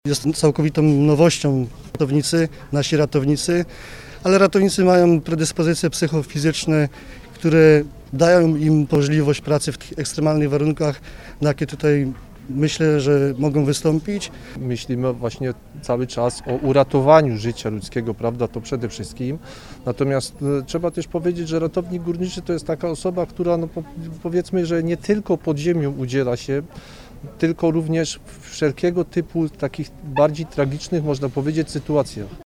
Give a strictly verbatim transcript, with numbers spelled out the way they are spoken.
Jest całkowitą nowością ratownicy, nasi ratownicy, ale ratownicy mają predyspozycje psychofizyczne, które dają im możliwość pracy w tych ekstremalnych warunkach, na jakie tutaj myślę, że mogą wystąpić. Myślimy właśnie cały czas o uratowaniu życia ludzkiego, prawda, to przede wszystkim. Natomiast e, trzeba też powiedzieć, że ratownik górniczy to jest taka osoba, która no, po, powiedzmy, że nie tylko pod ziemią udziela się, tylko również w wszelkiego typu takich bardziej tragicznych, można powiedzieć, sytuacjach.